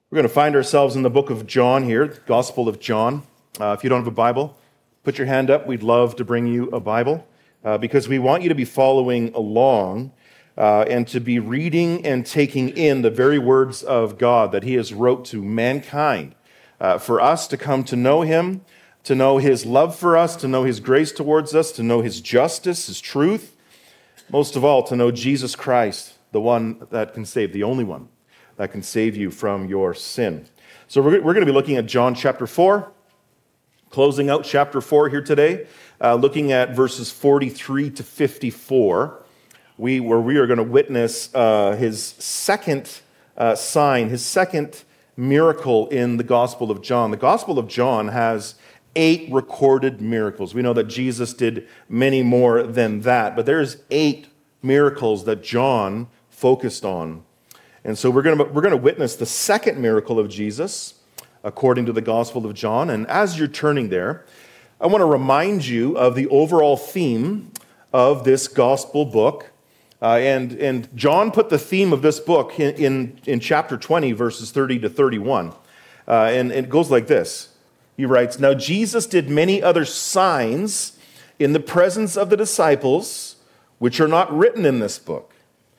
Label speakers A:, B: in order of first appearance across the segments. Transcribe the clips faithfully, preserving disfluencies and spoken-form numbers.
A: We're going to find ourselves in the book of John here, the Gospel of John. Uh, if you don't have a Bible, put your hand up. We'd love to bring you a Bible uh, because we want you to be following along uh, and to be reading and taking in the very words of God that He has wrote to mankind uh, for us to come to know Him, to know His love for us, to know His grace towards us, to know His justice, His truth, most of all, to know Jesus Christ, the one that can save, the only one that can save you from your sin. So we're, we're going to be looking at John chapter four, closing out chapter four here today, uh, looking at verses forty-three to fifty-four, we, where we are going to witness uh, his second uh, sign, his second miracle in the Gospel of John. The Gospel of John has eight recorded miracles. We know that Jesus did many more than that, but there's eight miracles that John focused on. And so we're going to we're going to witness the second miracle of Jesus according to the Gospel of John. And as you're turning there, I want to remind you of the overall theme of this gospel book. Uh, and, and John put the theme of this book in, in, in chapter twenty, verses thirty to thirty-one. Uh, and, and it goes like this. He writes, "Now Jesus did many other signs in the presence of the disciples, which are not written in this book.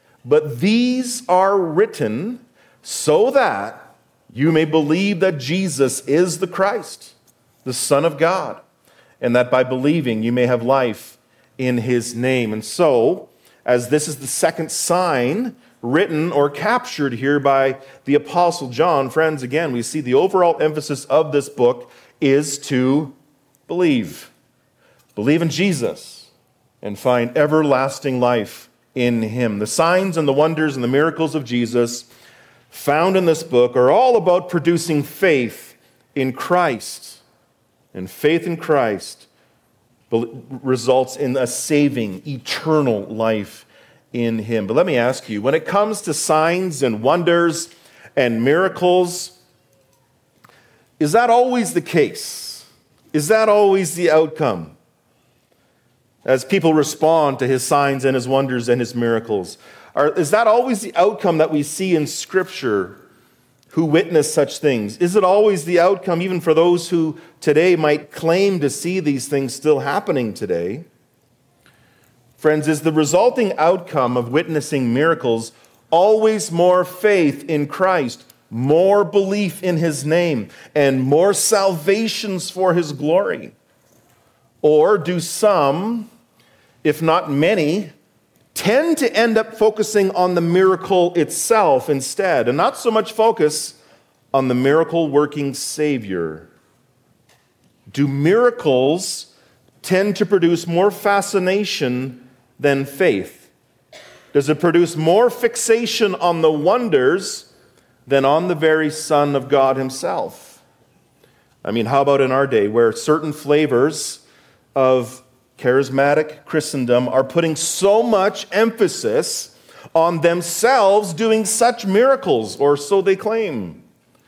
A: But these are written so that you may believe that Jesus is the Christ, the Son of God, and that by believing you may have life in His name." And so, as this is the second sign written or captured here by the Apostle John, friends, again, we see the overall emphasis of this book is to believe. Believe in Jesus and find everlasting life in Him. The signs and the wonders and the miracles of Jesus found in this book are all about producing faith in Christ. And faith in Christ results in a saving, eternal life in Him. But let me ask you, when it comes to signs and wonders and miracles, is that always the case? Is that always the outcome? As people respond to His signs and His wonders and His miracles, Are, is that always the outcome that we see in Scripture who witness such things? Is it always the outcome even for those who today might claim to see these things still happening today? Friends, is the resulting outcome of witnessing miracles always more faith in Christ, more belief in His name, and more salvations for His glory? Or do some, if not many, tend to end up focusing on the miracle itself instead, and not so much focus on the miracle-working Savior? Do miracles tend to produce more fascination than faith? Does it produce more fixation on the wonders than on the very Son of God Himself? I mean, how about in our day where certain flavors of charismatic Christendom are putting so much emphasis on themselves doing such miracles, or so they claim?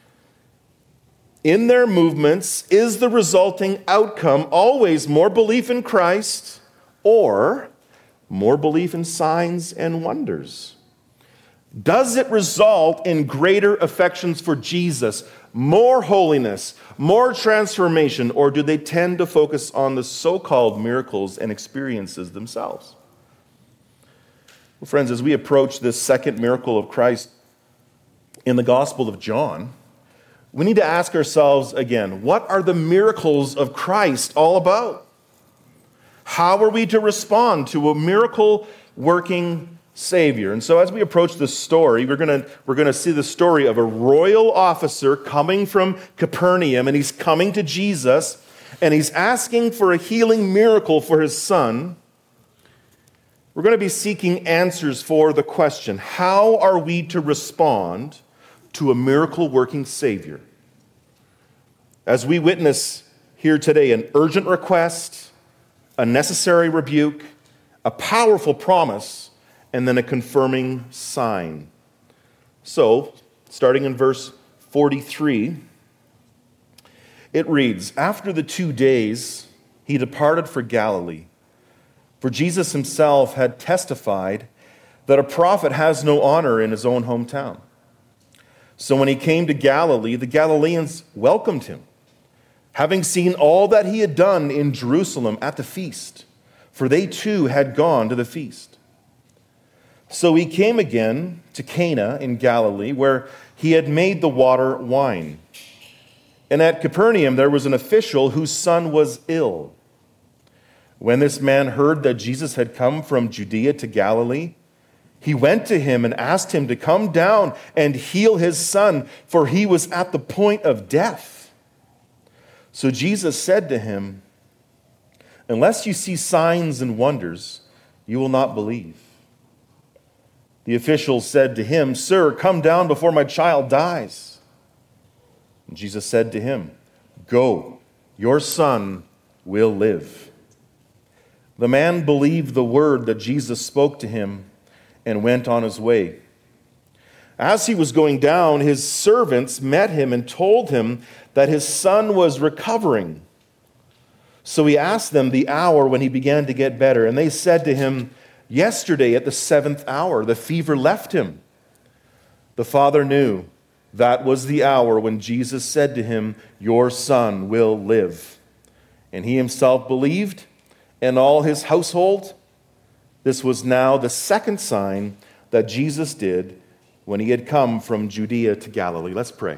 A: In their movements, is the resulting outcome always more belief in Christ or more belief in signs and wonders? Does it result in greater affections for Jesus, more holiness, more transformation, or do they tend to focus on the so-called miracles and experiences themselves? Well, friends, as we approach this second miracle of Christ in the Gospel of John, we need to ask ourselves again, what are the miracles of Christ all about? How are we to respond to a miracle-working Savior? And so as we approach this story, we're going to we're going to see the story of a royal officer coming from Capernaum, and he's coming to Jesus, and he's asking for a healing miracle for his son. We're going to be seeking answers for the question, how are we to respond to a miracle-working Savior? As we witness here today an urgent request, a necessary rebuke, a powerful promise, and then a confirming sign. So, starting in verse forty-three, it reads, "After the two days, he departed for Galilee, for Jesus himself had testified that a prophet has no honor in his own hometown. So when he came to Galilee, the Galileans welcomed him, having seen all that he had done in Jerusalem at the feast, for they too had gone to the feast. So he came again to Cana in Galilee, where he had made the water wine. And at Capernaum there was an official whose son was ill. When this man heard that Jesus had come from Judea to Galilee, he went to him and asked him to come down and heal his son, for he was at the point of death. So Jesus said to him, "Unless you see signs and wonders, you will not believe." The official said to him, "Sir, come down before my child dies." And Jesus said to him, "Go, your son will live." The man believed the word that Jesus spoke to him and went on his way. As he was going down, his servants met him and told him that his son was recovering. So he asked them the hour when he began to get better, and they said to him, "Yesterday at the seventh hour, the fever left him." The father knew that was the hour when Jesus said to him, "Your son will live." And he himself believed, and all his household. This was now the second sign that Jesus did when he had come from Judea to Galilee. Let's pray.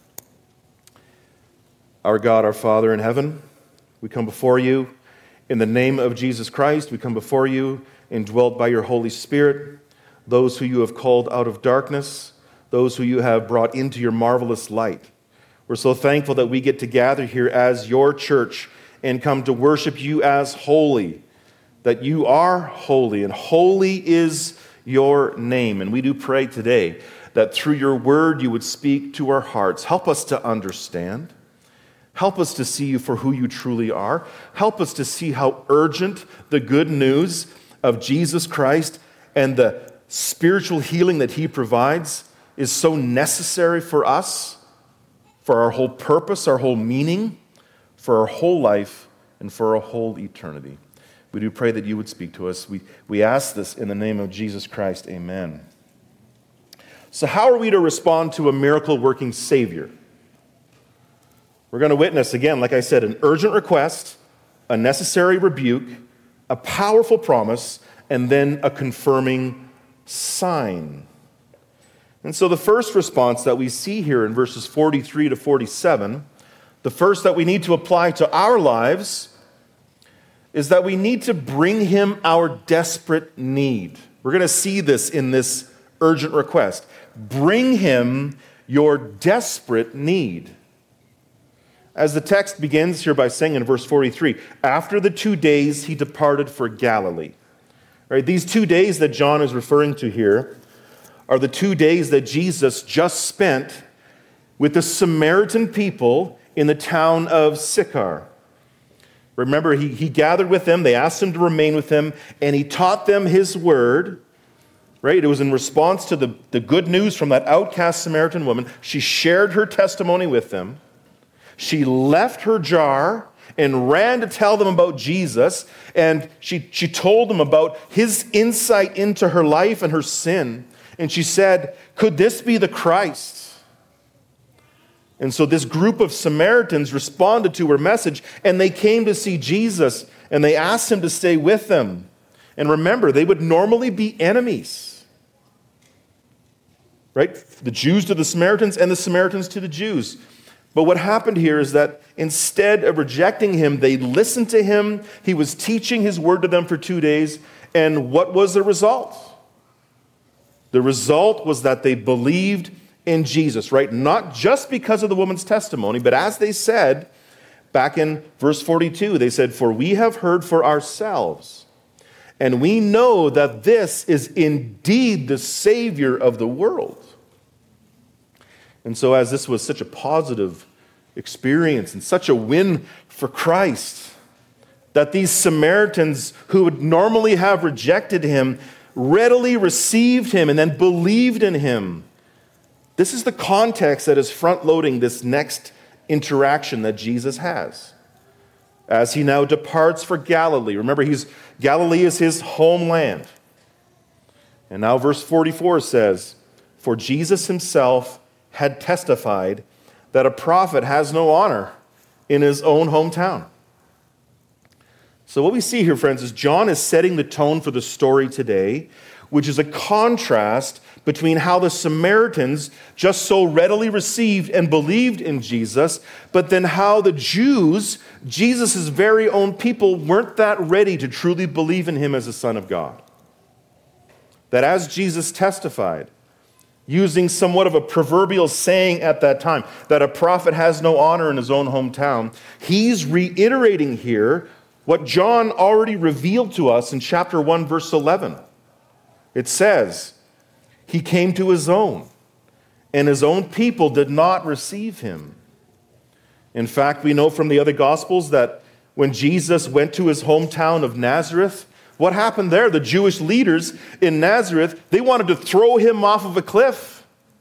A: Our God, our Father in heaven, we come before you in the name of Jesus Christ. We come before you indwelt by your Holy Spirit, those who you have called out of darkness, those who you have brought into your marvelous light. We're so thankful that we get to gather here as your church and come to worship you as holy, that you are holy, and holy is your name. And we do pray today that through your word you would speak to our hearts. Help us to understand. Help us to see you for who you truly are. Help us to see how urgent the good news of Jesus Christ and the spiritual healing that he provides is so necessary for us, for our whole purpose, our whole meaning, for our whole life, and for our whole eternity. We do pray that you would speak to us. We, we ask this in the name of Jesus Christ. Amen. So how are we to respond to a miracle-working Savior? We're going to witness, again, like I said, an urgent request, a necessary rebuke, a powerful promise, and then a confirming sign. And so the first response that we see here in verses forty-three to forty-seven, the first that we need to apply to our lives, is that we need to bring him our desperate need. We're going to see this in this urgent request. Bring him your desperate need. As the text begins here by saying in verse forty-three, after the two days he departed for Galilee. Right, these two days that John is referring to here are the two days that Jesus just spent with the Samaritan people in the town of Sychar. Remember, he, he gathered with them, they asked him to remain with him, and he taught them his word. Right? It was in response to the, the good news from that outcast Samaritan woman. She shared her testimony with them. She left her jar and ran to tell them about Jesus, and she, she told them about his insight into her life and her sin. And she said, "Could this be the Christ?" And so this group of Samaritans responded to her message, and they came to see Jesus, and they asked him to stay with them. And remember, they would normally be enemies. Right? The Jews to the Samaritans and the Samaritans to the Jews. But what happened here is that instead of rejecting him, they listened to him. He was teaching his word to them for two days. And what was the result? The result was that they believed in Jesus, right? Not just because of the woman's testimony, but as they said back in verse forty-two, they said, "For we have heard for ourselves, and we know that this is indeed the Savior of the world." And so as this was such a positive experience and such a win for Christ, that these Samaritans who would normally have rejected him readily received him and then believed in him. This is the context that is front-loading this next interaction that Jesus has. As he now departs for Galilee. Remember, he's, Galilee is his homeland. And now verse forty-four says, "For Jesus himself had testified that a prophet has no honor in his own hometown. So what we see here, friends, is John is setting the tone for the story today, which is a contrast between how the Samaritans just so readily received and believed in Jesus, but then how the Jews, Jesus' very own people, weren't that ready to truly believe in him as the Son of God. That as Jesus testified, using somewhat of a proverbial saying at that time, that a prophet has no honor in his own hometown, he's reiterating here what John already revealed to us in chapter one, verse eleven. It says, he came to his own, and his own people did not receive him. In fact, we know from the other Gospels that when Jesus went to his hometown of Nazareth, what happened there? The Jewish leaders in Nazareth, they wanted to throw him off of a cliff.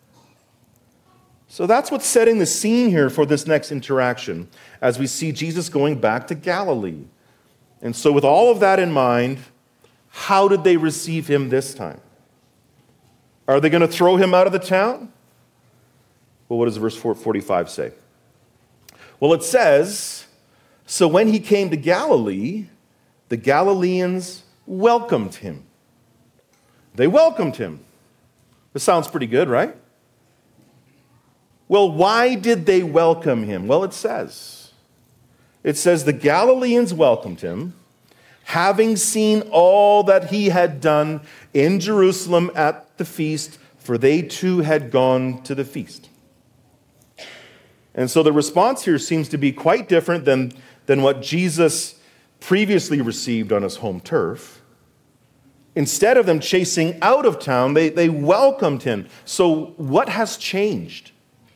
A: So that's what's setting the scene here for this next interaction as we see Jesus going back to Galilee. And so with all of that in mind, how did they receive him this time? Are they going to throw him out of the town? Well, what does verse forty-five say? Well, it says, so when he came to Galilee, the Galileans welcomed him. They welcomed him. This sounds pretty good, right? Well, why did they welcome him? Well, it says, it says the Galileans welcomed him, having seen all that he had done in Jerusalem at the feast, for they too had gone to the feast. And so the response here seems to be quite different than, than what Jesus previously received on his home turf. Instead of them chasing out of town, they, they welcomed him. So what has changed?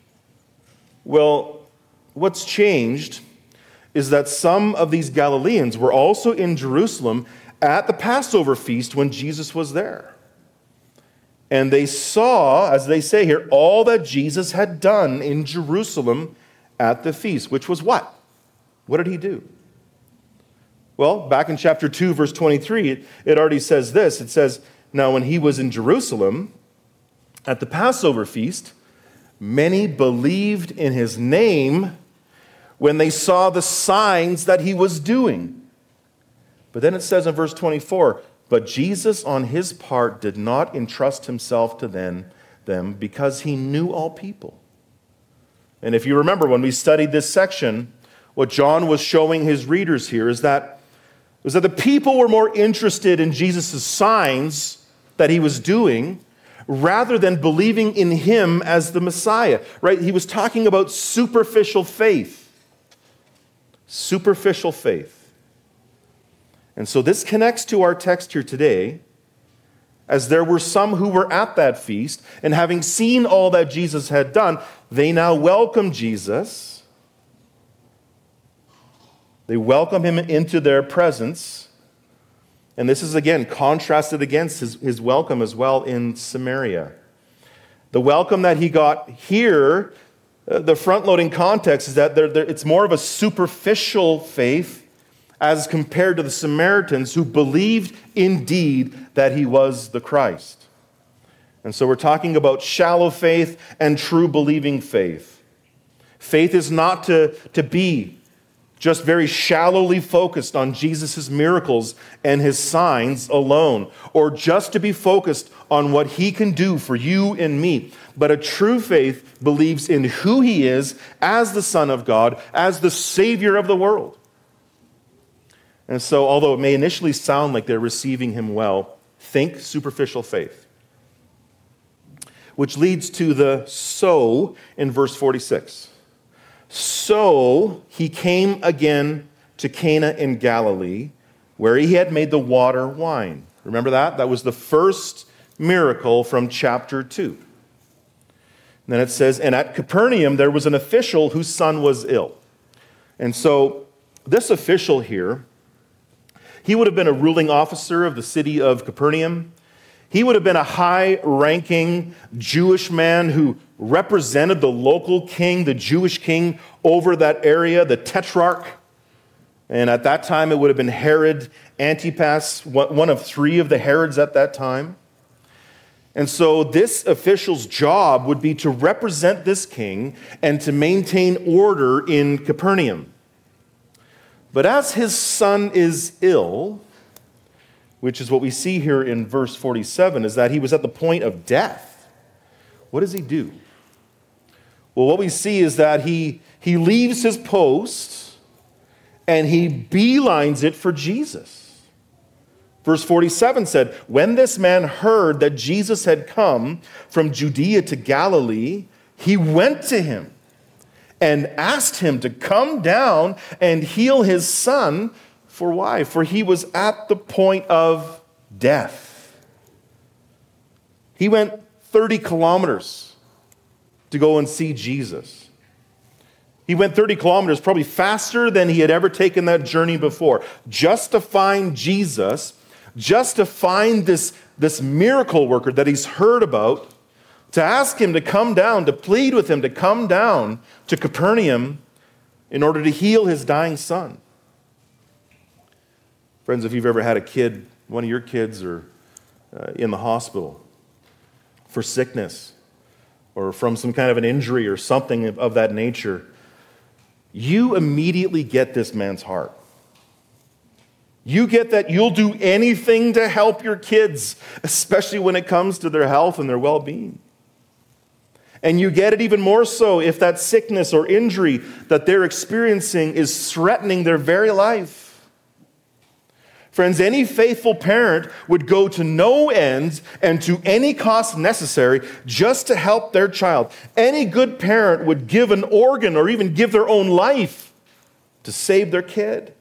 A: Well, what's changed is that some of these Galileans were also in Jerusalem at the Passover feast when Jesus was there. And they saw, as they say here, all that Jesus had done in Jerusalem at the feast, which was what? What did he do? Well, back in chapter two, verse twenty-three, it, it already says this. It says, now when he was in Jerusalem at the Passover feast, many believed in his name when they saw the signs that he was doing. But then it says in verse twenty-four, but Jesus on his part did not entrust himself to them, them because he knew all people. And if you remember when we studied this section, what John was showing his readers here is that, was that the people were more interested in Jesus' signs that he was doing rather than believing in him as the Messiah. Right? He was talking about superficial faith. Superficial faith. And so this connects to our text here today, as there were some who were at that feast, and having seen all that Jesus had done, they now welcome Jesus. They welcome him into their presence. And this is, again, contrasted against his, his welcome as well in Samaria. The welcome that he got here, uh, the front-loading context is that they're, they're, it's more of a superficial faith as compared to the Samaritans who believed indeed that he was the Christ. And so we're talking about shallow faith and true believing faith. Faith is not to, to be just very shallowly focused on Jesus' miracles and his signs alone, or just to be focused on what he can do for you and me. But a true faith believes in who he is as the Son of God, as the Savior of the world. And so, although it may initially sound like they're receiving him well, think superficial faith. Which leads to the so in verse forty-six. So he came again to Cana in Galilee, where he had made the water wine. Remember that? That was the first miracle from chapter two. And then it says, and at Capernaum there was an official whose son was ill. And so this official here, he would have been a ruling officer of the city of Capernaum. He would have been a high-ranking Jewish man who represented the local king, the Jewish king over that area, the tetrarch. And at that time, it would have been Herod Antipas, one of three of the Herods at that time. And so this official's job would be to represent this king and to maintain order in Capernaum. But as his son is ill, which is what we see here in verse forty-seven, is that he was at the point of death. What does he do? Well, what we see is that he, he leaves his post and he beelines it for Jesus. Verse forty-seven said, when this man heard that Jesus had come from Judea to Galilee, he went to him and asked him to come down and heal his son. For why? For he was at the point of death. He went thirty kilometers to go and see Jesus. He went thirty kilometers, probably faster than he had ever taken that journey before, just to find Jesus, just to find this, this miracle worker that he's heard about, to ask him to come down, to plead with him to come down to Capernaum in order to heal his dying son. Friends, if you've ever had a kid, one of your kids are uh, in the hospital for sickness or from some kind of an injury or something of, of that nature, you immediately get this man's heart. You get that you'll do anything to help your kids, especially when it comes to their health and their well-being. And you get it even more so if that sickness or injury that they're experiencing is threatening their very life. Friends, any faithful parent would go to no ends and to any cost necessary just to help their child. Any good parent would give an organ or even give their own life to save their kid.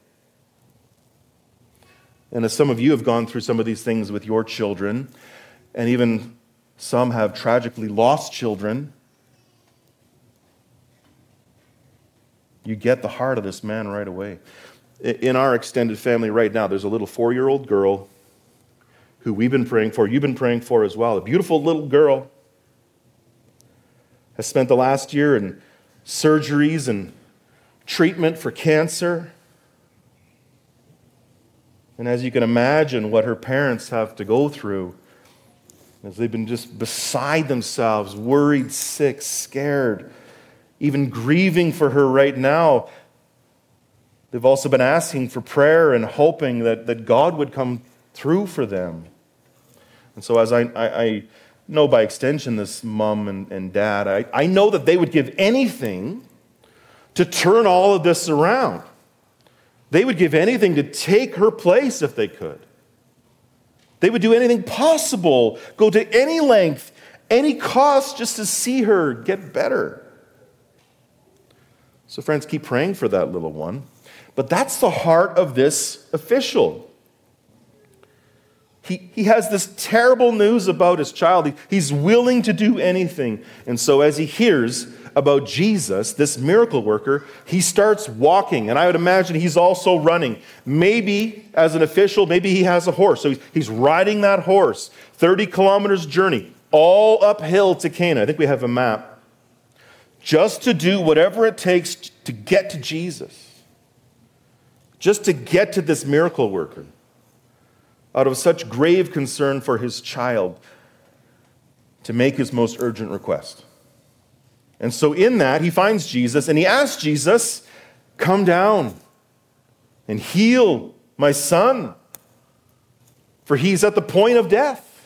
A: And as some of you have gone through some of these things with your children, and even some have tragically lost children, you get the heart of this man right away. In our extended family right now, there's a little four-year-old girl who we've been praying for, you've been praying for as well. A beautiful little girl has spent the last year in surgeries and treatment for cancer. And as you can imagine, what her parents have to go through as they've been just beside themselves, worried, sick, scared, even grieving for her right now. They've also been asking for prayer and hoping that, that God would come through for them. And so as I, I, I know by extension this mom and, and dad, I, I know that they would give anything to turn all of this around. They would give anything to take her place if they could. They would do anything possible, go to any length, any cost just to see her get better. So friends, keep praying for that little one. But that's the heart of this official. He, he has this terrible news about his child. He, he's willing to do anything. And so as he hears about Jesus, this miracle worker, he starts walking. And I would imagine he's also running. Maybe as an official, maybe he has a horse. So he's, he's riding that horse, thirty kilometers journey, all uphill to Cana. I think we have a map. Just to do whatever it takes to get to Jesus. Just to get to this miracle worker, out of such grave concern for his child, to make his most urgent request. And so in that, he finds Jesus, and he asks Jesus, come down and heal my son, for he's at the point of death.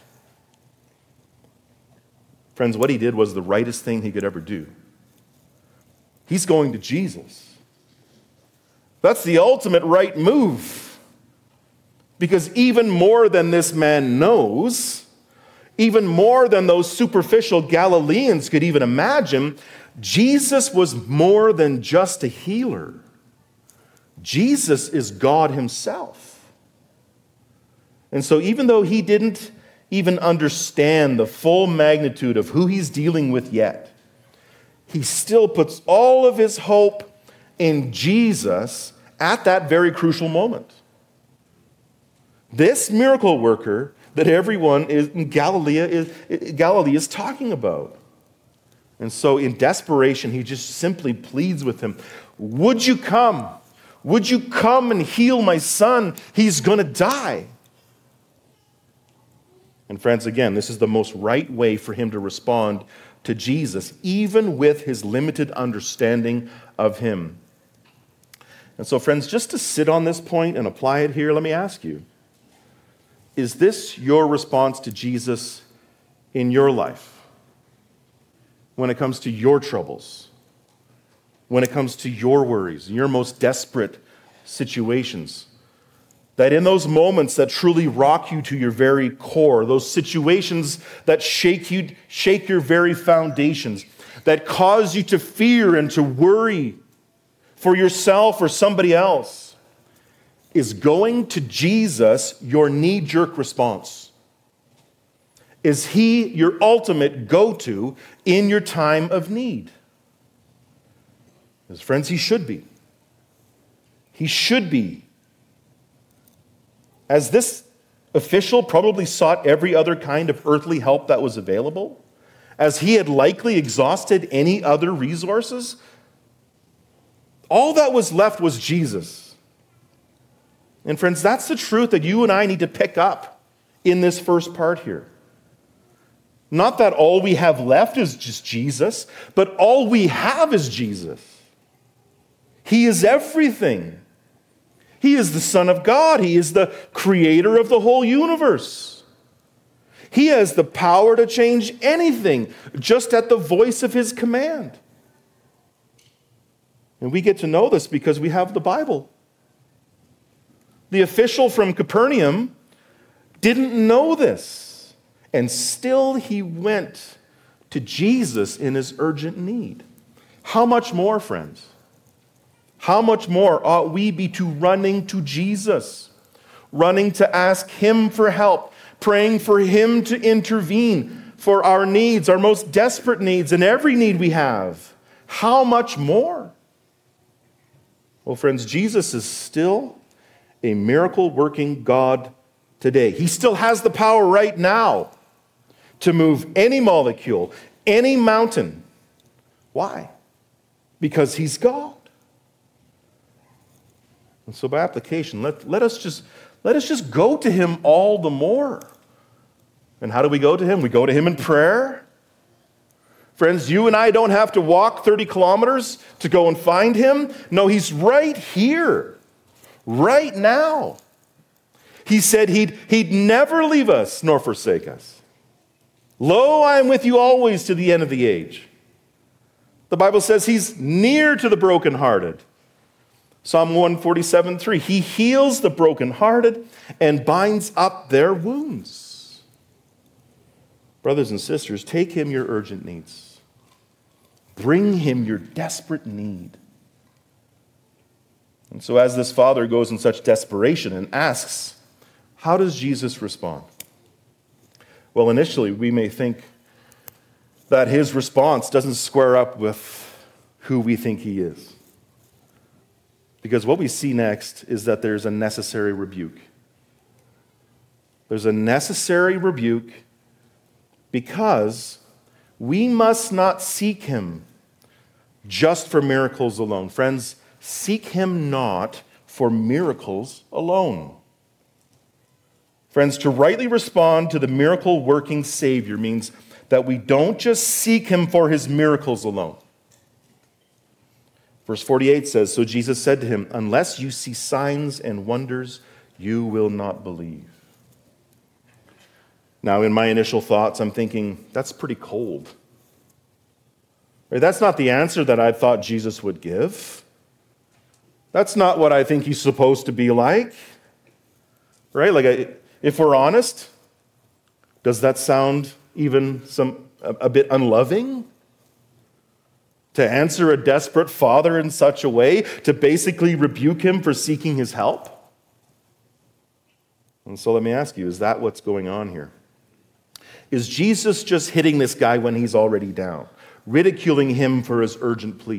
A: Friends, what he did was the rightest thing he could ever do. He's going to Jesus. That's the ultimate right move. Because even more than this man knows, even more than those superficial Galileans could even imagine, Jesus was more than just a healer. Jesus is God himself. And so even though he didn't even understand the full magnitude of who he's dealing with yet, he still puts all of his hope in Jesus at that very crucial moment. This miracle worker that everyone is, in Galilee is, Galilee is talking about. And so in desperation, he just simply pleads with him, would you come? Would you come and heal my son? He's going to die. And friends, again, this is the most right way for him to respond to Jesus, even with his limited understanding of him. And so, friends, just to sit on this point and apply it here, let me ask you, is this your response to Jesus in your life? When it comes to your troubles, when it comes to your worries, your most desperate situations, that in those moments that truly rock you to your very core, those situations that shake you, shake your very foundations, that cause you to fear and to worry for yourself or somebody else, is going to Jesus your knee-jerk response? Is he your ultimate go-to in your time of need? Because friends, he should be. He should be. As this official probably sought every other kind of earthly help that was available, as he had likely exhausted any other resources, all that was left was Jesus. And friends, that's the truth that you and I need to pick up in this first part here. Not that all we have left is just Jesus, but all we have is Jesus. He is everything. He is the Son of God. He is the creator of the whole universe. He has the power to change anything just at the voice of his command. And we get to know this because we have the Bible. The official from Capernaum didn't know this, and still he went to Jesus in his urgent need. How much more, friends? How much more ought we be to running to Jesus, running to ask him for help, praying for him to intervene for our needs, our most desperate needs, and every need we have? How much more? Well, friends, Jesus is still a miracle-working God today. He still has the power right now to move any molecule, any mountain. Why? Because he's God. And so by application, let, let us just let us just go to him all the more. And how do we go to him? We go to him in prayer. Friends, you and I don't have to walk thirty kilometers to go and find him. No, he's right here, right now. He said he'd, he'd never leave us nor forsake us. Lo, I am with you always to the end of the age. The Bible says he's near to the brokenhearted. Psalm one forty-seven, three, he heals the brokenhearted and binds up their wounds. Brothers and sisters, take him your urgent needs. Bring him your desperate need. And so as this father goes in such desperation and asks, how does Jesus respond? Well, initially, we may think that his response doesn't square up with who we think he is. Because what we see next is that there's a necessary rebuke. There's a necessary rebuke because we must not seek him just for miracles alone. Friends, seek him not for miracles alone. Friends, to rightly respond to the miracle-working Savior means that we don't just seek him for his miracles alone. Verse forty-eight says, so Jesus said to him, unless you see signs and wonders, you will not believe. Now, in my initial thoughts, I'm thinking, that's pretty cold. Right? That's not the answer that I thought Jesus would give. That's not what I think he's supposed to be like. Right? Like, I, if we're honest, does that sound even some a, a bit unloving? To answer a desperate father in such a way, to basically rebuke him for seeking his help? And so let me ask you, is that what's going on here? Is Jesus just hitting this guy when he's already down, ridiculing him for his urgent plea?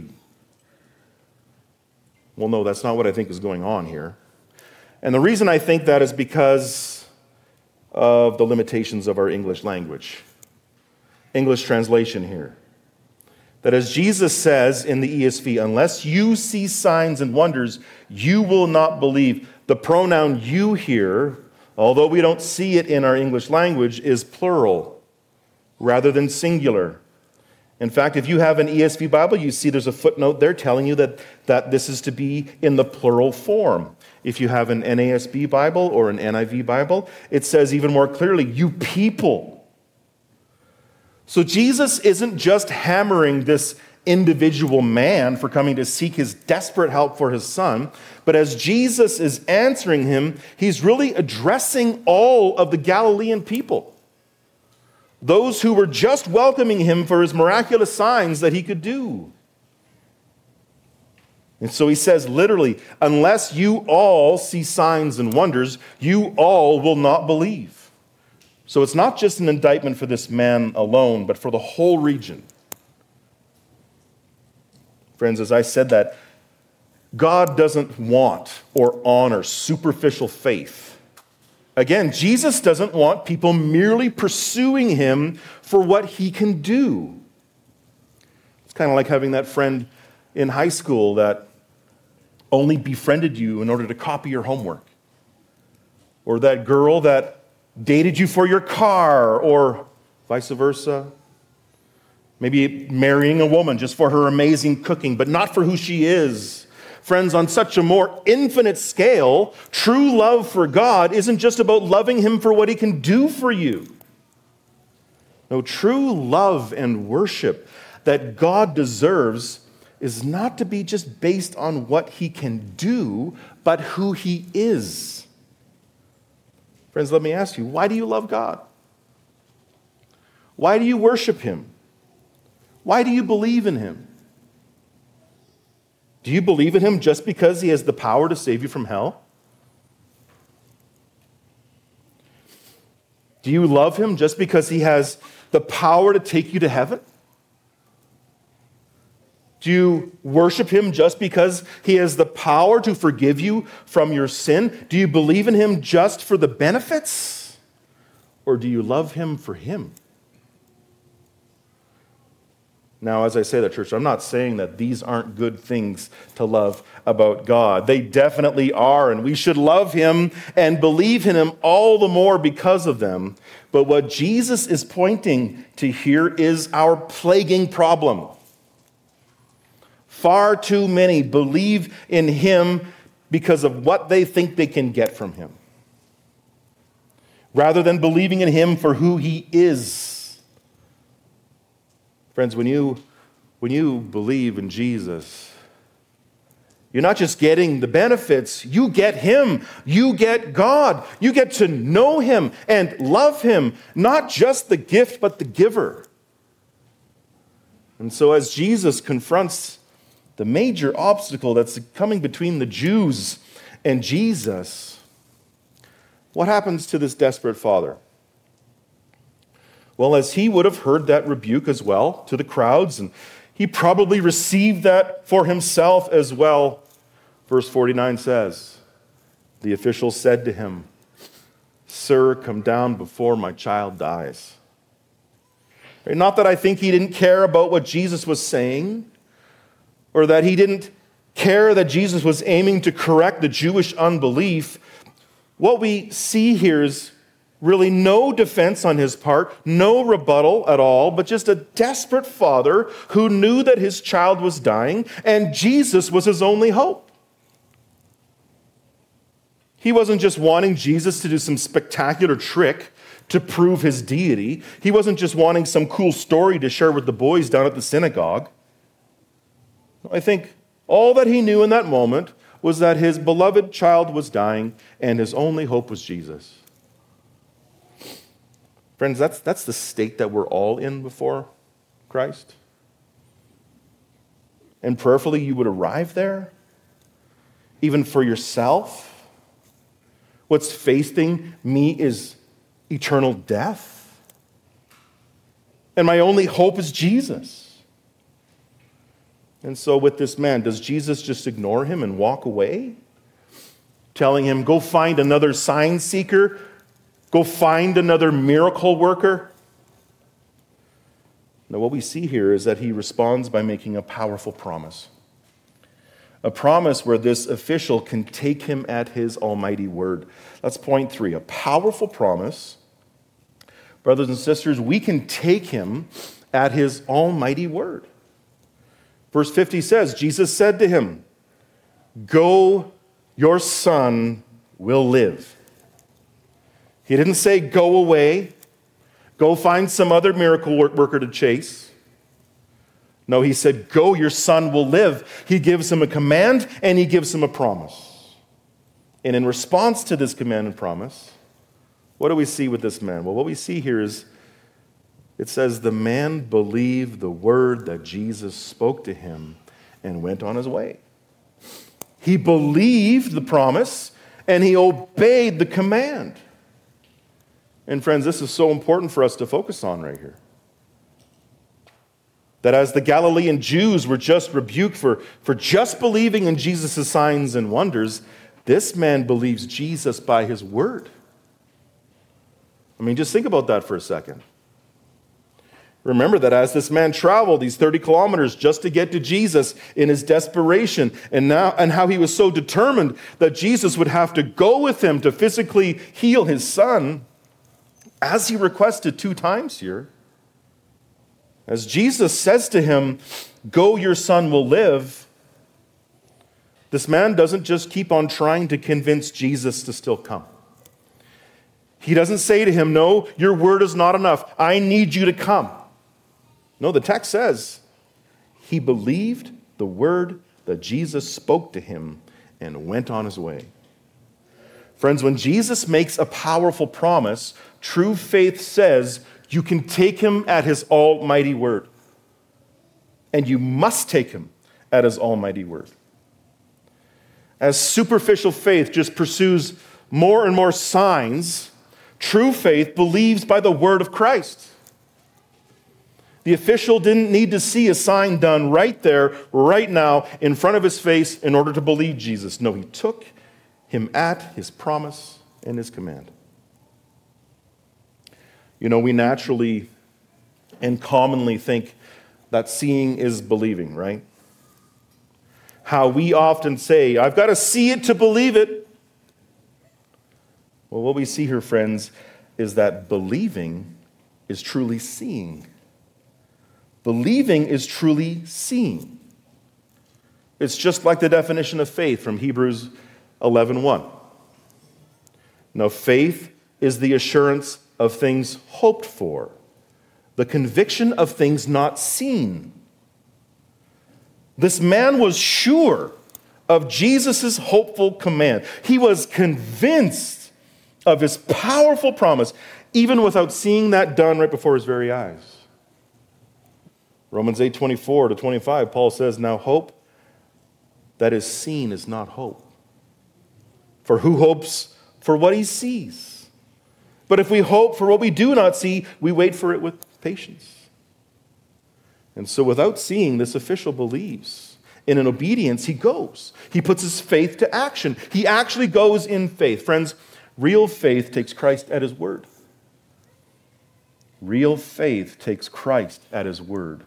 A: Well, no, that's not what I think is going on here. And the reason I think that is because of the limitations of our English language. English translation here. That as Jesus says in the E S V, unless you see signs and wonders, you will not believe. The pronoun you here although we don't see it in our English language, is plural rather than singular. In fact, if you have an E S V Bible, you see there's a footnote there telling you that, that this is to be in the plural form. If you have an N A S B Bible or an N I V Bible, it says even more clearly, you people. So Jesus isn't just hammering this individual man for coming to seek his desperate help for his son, but as Jesus is answering him, he's really addressing all of the Galilean people. Those who were just welcoming him for his miraculous signs that he could do. And so he says literally, unless you all see signs and wonders, you all will not believe. So it's not just an indictment for this man alone, but for the whole region. Friends, as I said that, God doesn't want or honor superficial faith. Again, Jesus doesn't want people merely pursuing him for what he can do. It's kind of like having that friend in high school that only befriended you in order to copy your homework. Or that girl that dated you for your car, or vice versa. Maybe marrying a woman just for her amazing cooking, but not for who she is. Friends, on such a more infinite scale, true love for God isn't just about loving him for what he can do for you. No, true love and worship that God deserves is not to be just based on what he can do, but who he is. Friends, let me ask you, why do you love God? Why do you worship him? Why do you believe in him? Do you believe in him just because he has the power to save you from hell? Do you love him just because he has the power to take you to heaven? Do you worship him just because he has the power to forgive you from your sin? Do you believe in him just for the benefits? Or do you love him for him? Now, as I say that, church, I'm not saying that these aren't good things to love about God. They definitely are, and we should love him and believe in him all the more because of them. But what Jesus is pointing to here is our plaguing problem. Far too many believe in him because of what they think they can get from him, rather than believing in him for who he is. Friends, when you, when you believe in Jesus, you're not just getting the benefits, you get him. You get God. You get to know him and love him, not just the gift, but the giver. And so as Jesus confronts the major obstacle that's coming between the Jews and Jesus, what happens to this desperate father? Well, as he would have heard that rebuke as well to the crowds, and he probably received that for himself as well, verse forty-nine says, the official said to him, "Sir, come down before my child dies." Not that I think he didn't care about what Jesus was saying, or that he didn't care that Jesus was aiming to correct the Jewish unbelief. What we see here is really no defense on his part, no rebuttal at all, but just a desperate father who knew that his child was dying, and Jesus was his only hope. He wasn't just wanting Jesus to do some spectacular trick to prove his deity. He wasn't just wanting some cool story to share with the boys down at the synagogue. I think all that he knew in that moment was that his beloved child was dying, and his only hope was Jesus. Friends, that's, that's the state that we're all in before Christ. And prayerfully, you would arrive there, even for yourself. What's facing me is eternal death. And my only hope is Jesus. And so with this man, does Jesus just ignore him and walk away? Telling him, go find another sign seeker? Go find another miracle worker? Now, what we see here is that he responds by making a powerful promise. A promise where this official can take him at his almighty word. That's point three. A powerful promise. Brothers and sisters, we can take him at his almighty word. Verse fifty says, Jesus said to him, "Go, your son will live." He didn't say, "Go away. Go find some other miracle worker to chase." No, he said, "Go, your son will live." He gives him a command and he gives him a promise. And in response to this command and promise, what do we see with this man? Well, what we see here is it says, the man believed the word that Jesus spoke to him and went on his way. He believed the promise and he obeyed the command. And friends, this is so important for us to focus on right here. That as the Galilean Jews were just rebuked for, for just believing in Jesus' signs and wonders, this man believes Jesus by his word. I mean, just think about that for a second. Remember that as this man traveled these thirty kilometers just to get to Jesus in his desperation, and now and how he was so determined that Jesus would have to go with him to physically heal his son, as he requested two times here. As Jesus says to him, "Go, your son will live," this man doesn't just keep on trying to convince Jesus to still come. He doesn't say to him, "No, your word is not enough. I need you to come." No, the text says he believed the word that Jesus spoke to him and went on his way. Friends, when Jesus makes a powerful promise, true faith says you can take him at his almighty word. And you must take him at his almighty word. As superficial faith just pursues more and more signs, true faith believes by the word of Christ. The official didn't need to see a sign done right there, right now, in front of his face in order to believe Jesus. No, he took him at his promise and his command. You know, we naturally and commonly think that seeing is believing, right? How we often say, "I've got to see it to believe it." Well, what we see here, friends, is that believing is truly seeing. Believing is truly seeing. It's just like the definition of faith from Hebrews eleven one. Now, faith is the assurance of things hoped for, the conviction of things not seen. This man was sure of Jesus' hopeful command. He was convinced of his powerful promise, even without seeing that done right before his very eyes. Romans eight twenty-four to twenty-five, Paul says, "Now hope that is seen is not hope. For who hopes for what he sees? But if we hope for what we do not see, we wait for it with patience." And so without seeing, this official believes. And in obedience, he goes. He puts his faith to action. He actually goes in faith. Friends, real faith takes Christ at his word. Real faith takes Christ at his word.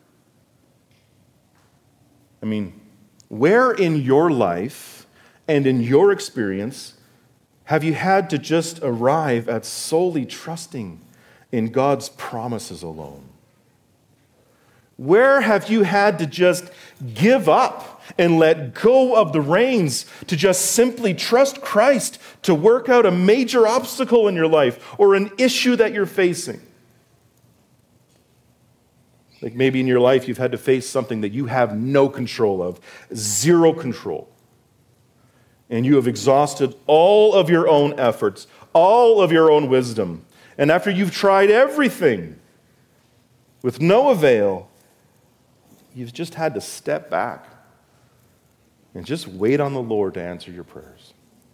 A: I mean, where in your life and in your experience have you had to just arrive at solely trusting in God's promises alone? Where have you had to just give up and let go of the reins to just simply trust Christ to work out a major obstacle in your life or an issue that you're facing? Like maybe in your life you've had to face something that you have no control of, zero control. And you have exhausted all of your own efforts, all of your own wisdom. And after you've tried everything with no avail, you've just had to step back and just wait on the Lord to answer your prayers.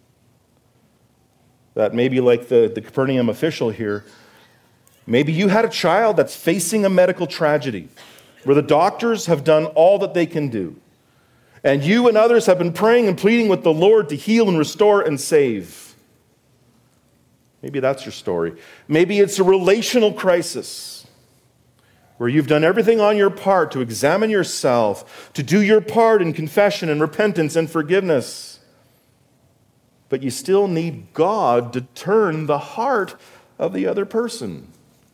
A: That maybe like the, the Capernaum official here, maybe you had a child that's facing a medical tragedy where the doctors have done all that they can do. And you and others have been praying and pleading with the Lord to heal and restore and save. Maybe that's your story. Maybe it's a relational crisis where you've done everything on your part to examine yourself, to do your part in confession and repentance and forgiveness. But you still need God to turn the heart of the other person.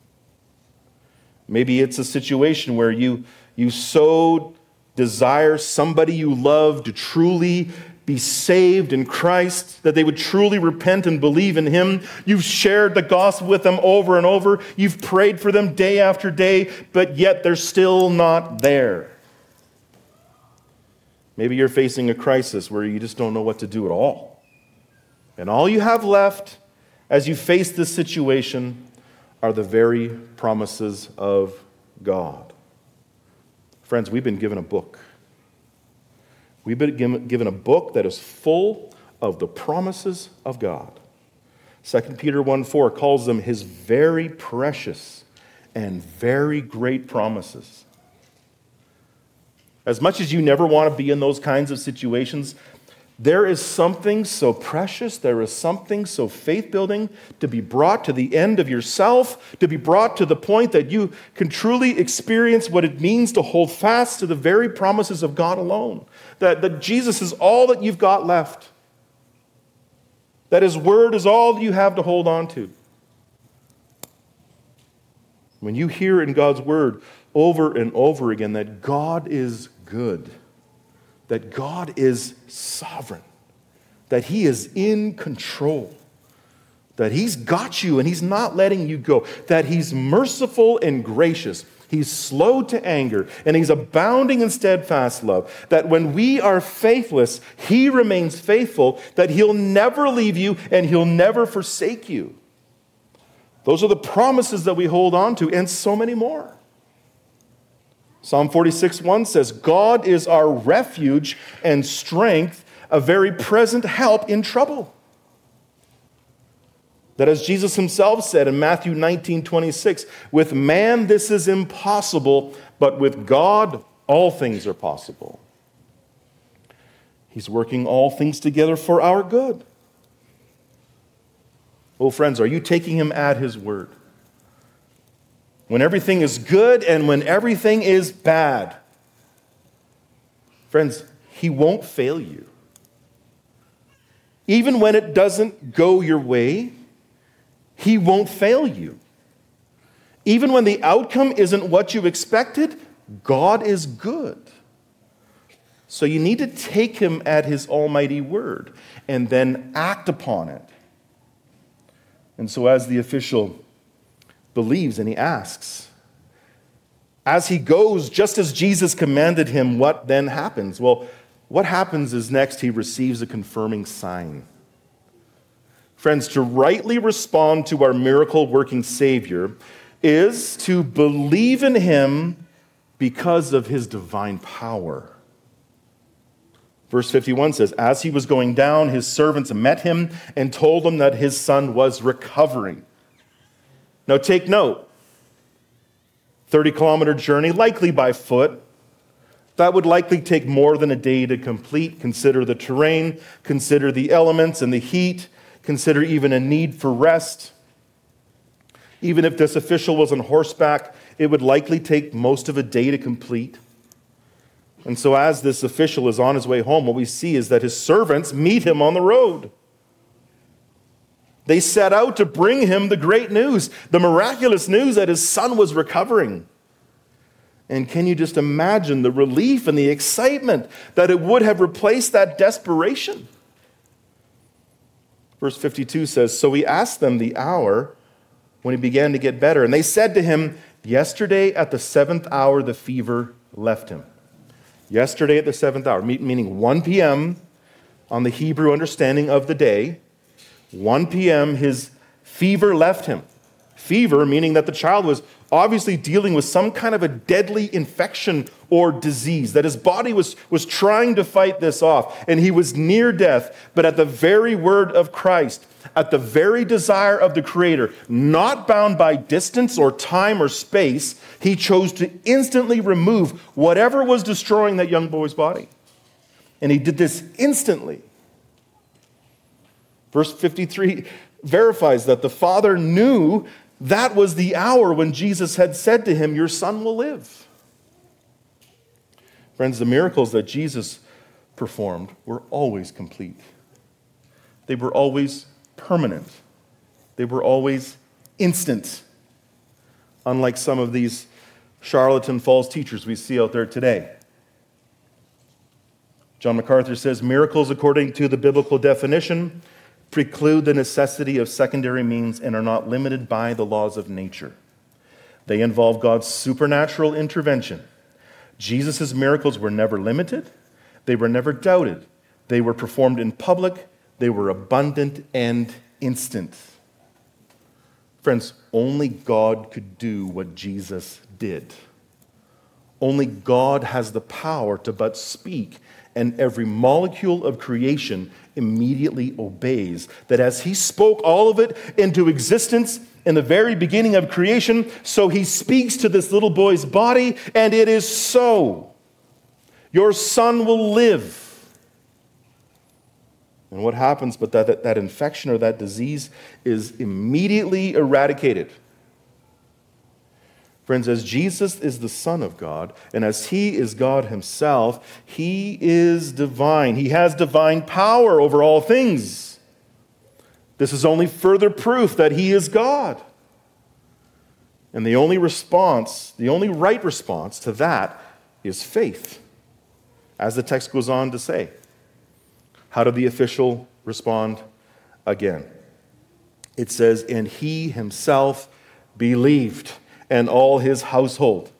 A: Maybe it's a situation where you, you so desire somebody you love to truly be saved in Christ, that they would truly repent and believe in Him. You've shared the gospel with them over and over. You've prayed for them day after day, but yet they're still not there. Maybe you're facing a crisis where you just don't know what to do at all. And all you have left as you face this situation are the very promises of God. Friends, we've been given a book. We've been given a book that is full of the promises of God. Second Peter one four calls them His very precious and very great promises. As much as you never want to be in those kinds of situations, there is something so precious, there is something so faith-building to be brought to the end of yourself, to be brought to the point that you can truly experience what it means to hold fast to the very promises of God alone. That, that Jesus is all that you've got left. That His Word is all you have to hold on to. When you hear in God's Word over and over again that God is good, that God is sovereign, that He is in control, that He's got you and He's not letting you go, that He's merciful and gracious, He's slow to anger, and He's abounding in steadfast love, that when we are faithless, He remains faithful, that He'll never leave you and He'll never forsake you. Those are the promises that we hold on to, and so many more. Psalm forty-six one says, God is our refuge and strength, a very present help in trouble. That as Jesus Himself said in Matthew nineteen twenty-six, with man this is impossible, but with God all things are possible. He's working all things together for our good. Oh, friends, are you taking Him at His word? When everything is good and when everything is bad. Friends, He won't fail you. Even when it doesn't go your way, He won't fail you. Even when the outcome isn't what you expected, God is good. So you need to take Him at His almighty word and then act upon it. And so as the official believes and he asks, as he goes, just as Jesus commanded him, what then happens? Well, what happens is next he receives a confirming sign. Friends, to rightly respond to our miracle-working Savior is to believe in Him because of His divine power. Verse fifty-one says, as he was going down, his servants met him and told him that his son was recovering. Now take note, thirty-kilometer journey, likely by foot. That would likely take more than a day to complete. Consider the terrain, consider the elements and the heat, consider even a need for rest. Even if this official was on horseback, it would likely take most of a day to complete. And so as this official is on his way home, what we see is that his servants meet him on the road. They set out to bring him the great news, the miraculous news that his son was recovering. And can you just imagine the relief and the excitement that it would have replaced that desperation? Verse fifty-two says, so he asked them the hour when he began to get better. And they said to him, yesterday at the seventh hour the fever left him. Yesterday at the seventh hour, meaning one p.m. on the Hebrew understanding of the day. one p.m. his fever left him. Fever meaning that the child was obviously dealing with some kind of a deadly infection or disease, that his body was, was trying to fight this off, and he was near death. But at the very word of Christ, at the very desire of the Creator, not bound by distance or time or space, he chose to instantly remove whatever was destroying that young boy's body. And he did this instantly. Verse fifty-three verifies that the father knew That was the hour when Jesus had said to him, "Your son will live." Friends, the miracles that Jesus performed were always complete. They were always permanent. They were always instant. Unlike some of these charlatan false teachers we see out there today. John MacArthur says, miracles, according to the biblical definition, preclude the necessity of secondary means and are not limited by the laws of nature. They involve God's supernatural intervention. Jesus' miracles were never limited. They were never doubted. They were performed in public. They were abundant and instant. Friends, only God could do what Jesus did. Only God has the power to but speak, and every molecule of creation immediately obeys. That as he spoke all of it into existence in the very beginning of creation, so he speaks to this little boy's body, and it is so. Your son will live. And what happens but that, that that infection or that disease is immediately eradicated. Friends, as Jesus is the Son of God, and as he is God himself, he is divine. He has divine power over all things. This is only further proof that he is God. And the only response, the only right response to that is faith, as the text goes on to say. How did the official respond again? It says, and he himself believed, and all his household.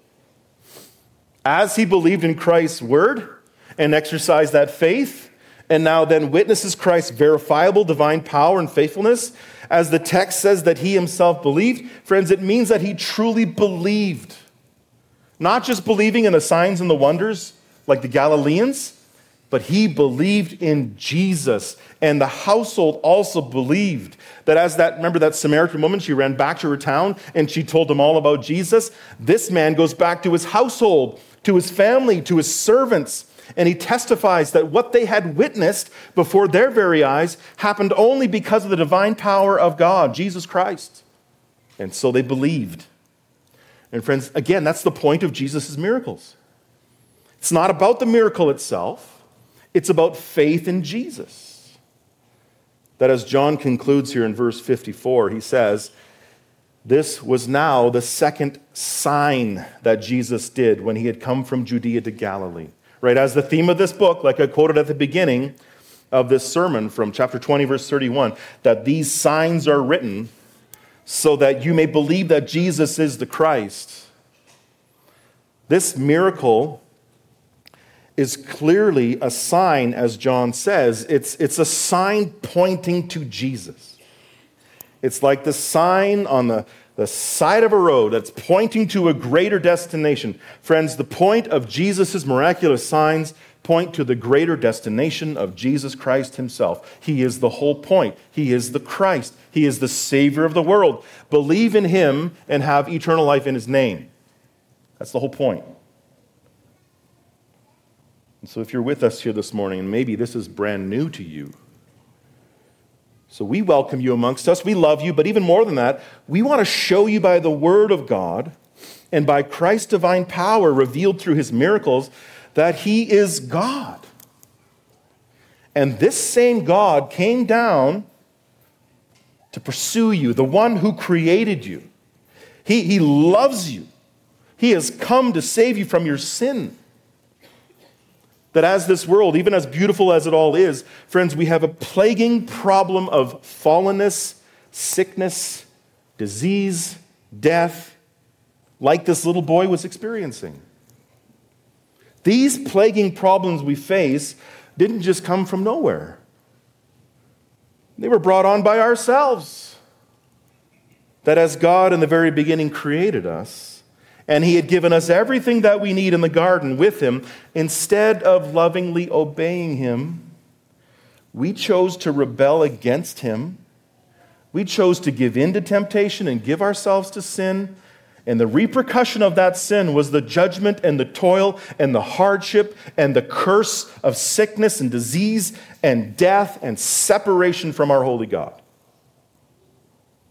A: As he believed in Christ's word and exercised that faith, and now then witnesses Christ's verifiable divine power and faithfulness, as the text says that he himself believed, friends, it means that he truly believed. Not just believing in the signs and the wonders like the Galileans, but he believed in Jesus, and the household also believed that as that, remember that Samaritan woman, she ran back to her town and she told them all about Jesus. This man goes back to his household, to his family, to his servants, and he testifies that what they had witnessed before their very eyes happened only because of the divine power of God, Jesus Christ. And so they believed. And friends, again, that's the point of Jesus' miracles. It's not about the miracle itself. It's about faith in Jesus. That as John concludes here in verse fifty-four, he says, this was now the second sign that Jesus did when he had come from Judea to Galilee. Right, as the theme of this book, like I quoted at the beginning of this sermon from chapter twenty, verse thirty-one, that these signs are written so that you may believe that Jesus is the Christ. This miracle is clearly a sign, as John says. It's, it's a sign pointing to Jesus. It's like the sign on the, the side of a road that's pointing to a greater destination. Friends, the point of Jesus' miraculous signs point to the greater destination of Jesus Christ himself. He is the whole point. He is the Christ. He is the Savior of the world. Believe in him and have eternal life in his name. That's the whole point. And so if you're with us here this morning, and maybe this is brand new to you, so we welcome you amongst us. We love you, but even more than that, we want to show you by the Word of God and by Christ's divine power revealed through his miracles that he is God. And this same God came down to pursue you, the one who created you. He, he loves you. He has come to save you from your sin. That as this world, even as beautiful as it all is, friends, we have a plaguing problem of fallenness, sickness, disease, death, like this little boy was experiencing. These plaguing problems we face didn't just come from nowhere. They were brought on by ourselves. That as God in the very beginning created us, and he had given us everything that we need in the garden with him, instead of lovingly obeying him, we chose to rebel against him. We chose to give in to temptation and give ourselves to sin. And the repercussion of that sin was the judgment and the toil and the hardship and the curse of sickness and disease and death and separation from our holy God.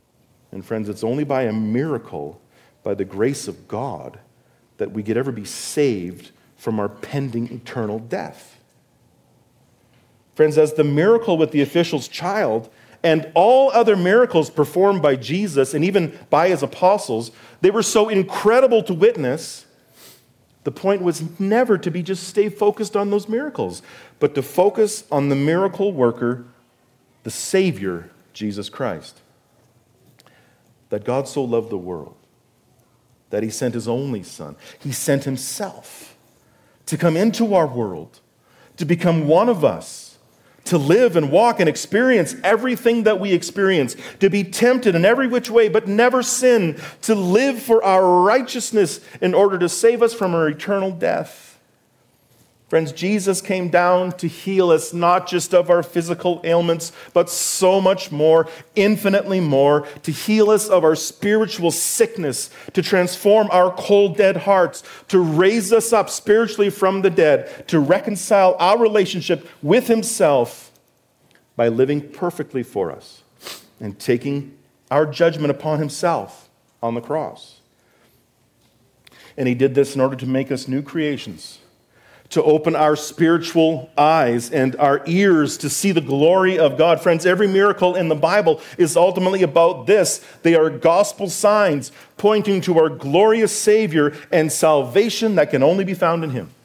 A: And friends, it's only by a miracle, by the grace of God, that we could ever be saved from our pending eternal death. Friends, as the miracle with the official's child and all other miracles performed by Jesus and even by his apostles, they were so incredible to witness. The point was never to be just stay focused on those miracles, but to focus on the miracle worker, the Savior, Jesus Christ. That God so loved the world that he sent his only Son. He sent himself to come into our world, to become one of us, to live and walk and experience everything that we experience, to be tempted in every which way but never sin, to live for our righteousness in order to save us from our eternal death. Friends, Jesus came down to heal us not just of our physical ailments, but so much more, infinitely more, to heal us of our spiritual sickness, to transform our cold, dead hearts, to raise us up spiritually from the dead, to reconcile our relationship with himself by living perfectly for us and taking our judgment upon himself on the cross. And he did this in order to make us new creations, to open our spiritual eyes and our ears to see the glory of God. Friends, every miracle in the Bible is ultimately about this. They are gospel signs pointing to our glorious Savior and salvation that can only be found in him.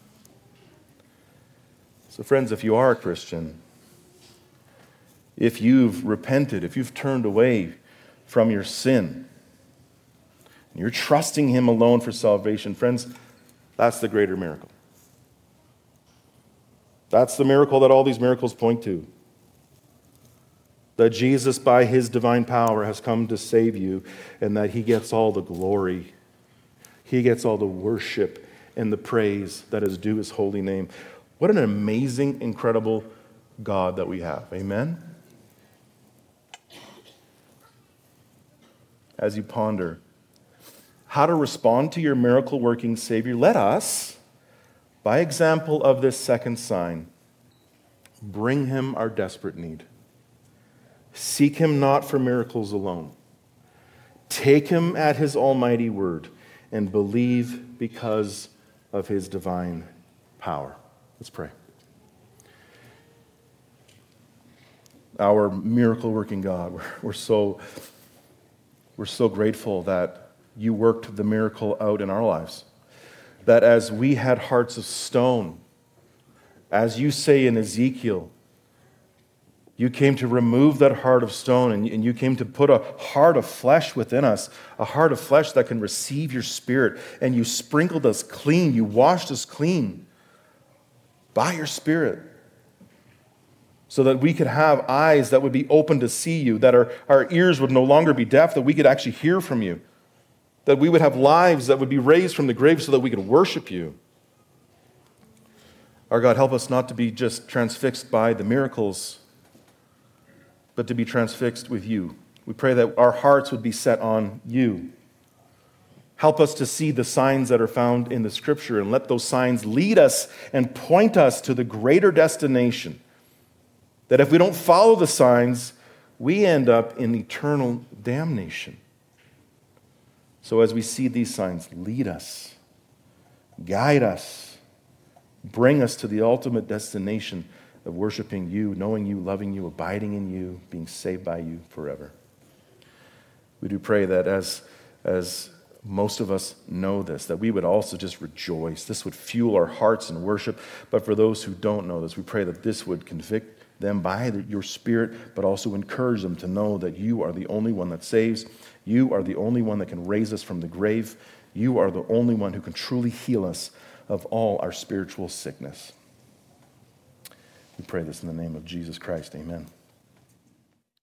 A: So friends, if you are a Christian, if you've repented, if you've turned away from your sin, and you're trusting him alone for salvation, friends, that's the greater miracle. That's the miracle that all these miracles point to. That Jesus, by his divine power, has come to save you, and that he gets all the glory. He gets all the worship and the praise that is due his holy name. What an amazing, incredible God that we have. Amen? As you ponder how to respond to your miracle-working Savior, let us, by example of this second sign, bring him our desperate need. Seek him not for miracles alone. Take him at his almighty word and believe because of his divine power. Let's pray. Our miracle-working God, we're, we're so we're so grateful that you worked the miracle out in our lives. That as we had hearts of stone, as you say in Ezekiel, you came to remove that heart of stone, and you came to put a heart of flesh within us, a heart of flesh that can receive your Spirit, and you sprinkled us clean, you washed us clean by your Spirit, so that we could have eyes that would be open to see you, that our, our ears would no longer be deaf, that we could actually hear from you, that we would have lives that would be raised from the grave so that we could worship you. Our God, help us not to be just transfixed by the miracles, but to be transfixed with you. We pray that our hearts would be set on you. Help us to see the signs that are found in the Scripture, and let those signs lead us and point us to the greater destination. That if we don't follow the signs, we end up in eternal damnation. So as we see these signs, lead us, guide us, bring us to the ultimate destination of worshiping you, knowing you, loving you, abiding in you, being saved by you forever. We do pray that as, as most of us know this, that we would also just rejoice. This would fuel our hearts in worship. But for those who don't know this, we pray that this would convict them by your Spirit, but also encourage them to know that you are the only one that saves. You are the only one that can raise us from the grave. You are the only one who can truly heal us of all our spiritual sickness. We pray this in the name of Jesus Christ. Amen.